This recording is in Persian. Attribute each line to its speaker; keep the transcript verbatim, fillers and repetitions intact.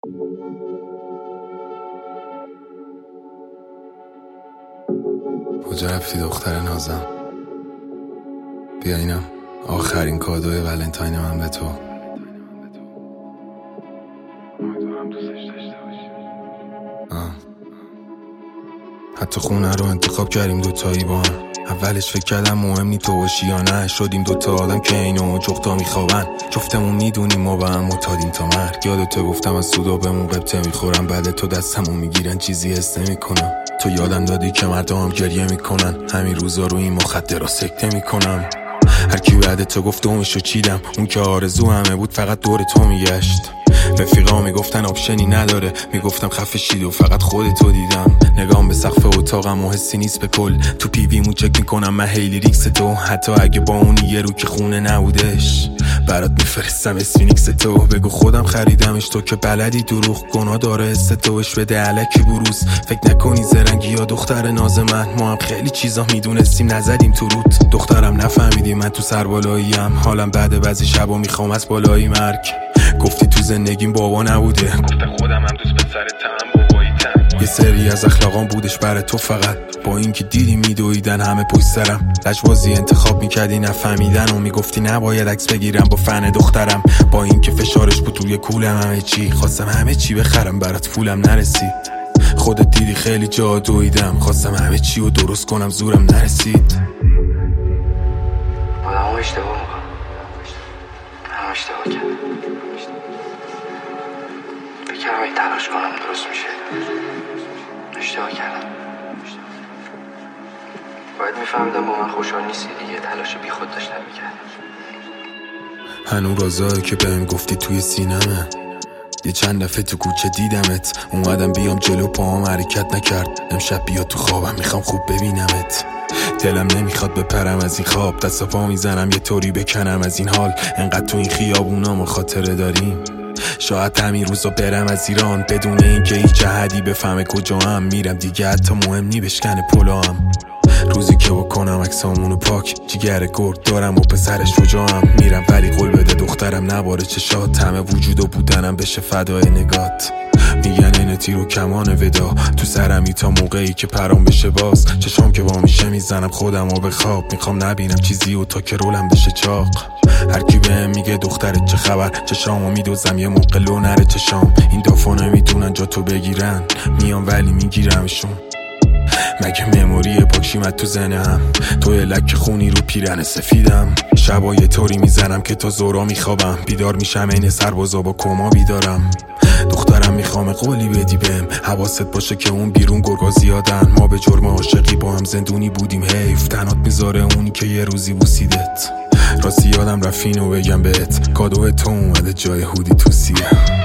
Speaker 1: کجا رفتی دختر نازم؟ بیا اینم آخرین کادوی ولنتاین من به تو. آه. حتی خونه رو انتخاب کردیم دوتایی با هم. اولش فکر کردم مهم نی تو باشی یا نه، شدیم دوتا آدم که اینو جفتا میخوابن. جفتمون میدونیم ما با هم معتادیم تا مرگ. یادتو گفتم از سودا بهمون قبطه میخورم، بعد تو دستمون میگیرن چیزی حس نمیکنم. تو یادم دادی که مردم گریه میکنن، همین روزا رو این مخدرها سکته میکنم. هر کی بعد تو گفت دومشو چیدم، اون که آرزو همه بود فقط دور تو میگشت. رفیقا میگفتن آپشنی نداره، میگفتم خفه شید و فقط خودتو دیدم. نگام به سقف اتاقم و حسی نیست به کل، تو پیویمون چک میکنم من هیلی ریکس تو. حتی اگه با اون یه رو که خونه نبودش برات میفرستم اسفینیکس تو. بگو خودم خریدمش، تو که بلدی دروغ گناه داره حس توش بده علکی بروز. فکر نکنی زرنگی یا دختر ناز من، ما هم خیلی چیزا میدونستیم نزدیم تو روت. دخترم نفهمیدی من تو سربالاییم، حالم بعد بعضی شبا میخوام از بالایی مرگ. گفتی تو زندگیم بابا نبوده، گفتم خودم هم دوست پسرتم باباییتم. یه سری از اخلاقام بودش برای تو فقط، با اینکه دیدی میدویدن همه پشت سرم. لجبازی انتخاب میکردی نفهمیدن و میگفتی نباید عکس بگیرم با فن دخترم. با اینکه فشارش بود توی کولم همه چی، خواستم همه چی بخرم برات پولم نرسید. خودت دیدی خیلی جا دویدم، خواستم همه چی رو درست کنم زورم نرسید.
Speaker 2: آدم اشتباه میکنم، هم اشتباه کردم. بکرم این تلاش کنم درست میشه. اشتباه کردم. باید میفهمیدم با من خوشحال نیستی دیگه، تلاش بی خود داشتم میکردم.
Speaker 1: هنو رازایی که بهم گفتی توی سینمه، یه چند دفعه تو کوچه دیدمت. اومدم بیام جلو پاهم حرکت نکرد، امشب بیا تو خوابم میخوام خوب ببینمت. دلم نمیخواد بپرم از این خواب، دست پا میزنم یه طوری بکنم از این حال. انقدر تو این خیابونا ما خاطره داریم، شاید همین روزا برم از ایران بدون اینکه هیچ احدی بفهمه کجا هم میرم دیگه. حتی مهم نی بشکنه پلوام، روزی که بکنم عکسامونو پاک. جیگر گرد دارم و پسرش شجاعم، میرم ولی قول بده دخترم نباره چشات. همه وجود و بودنم بشه فدای نگات. میگن این تیر و کمان ودا تو سرمی تا موقعی که پرام بشه باز. چشام که با میشه میزنم خودم و به خواب، میخوام نبینم چیزی و تا که رولم بشه چاق. هر کی بهم میگه دخترت چه خبر، چشامو میدوزم یه موقع لو نره چشام. این دافا نمیتونن جا تو بگیرن، میام ولی میگیرمشون. مگه مموری پاکشیمت تو ذهنم، توی لک خونی رو پیرن سفیدم. شبا یه طوری میزنم که تا زورا میخوابم، بیدار میشم این سربازا با کما بیدارم. دخترم میخوام قولی بدی بهم، حواست باشه که اون بیرون گرگا زیادن. ما به جرم عاشقی با هم زندونی بودیم، حیف تنات میذاره اونی که یه روزی بوسیدت. راستی یادم رفت اینو بگم بهت، کادو تو اومده جای هودی تو سیه.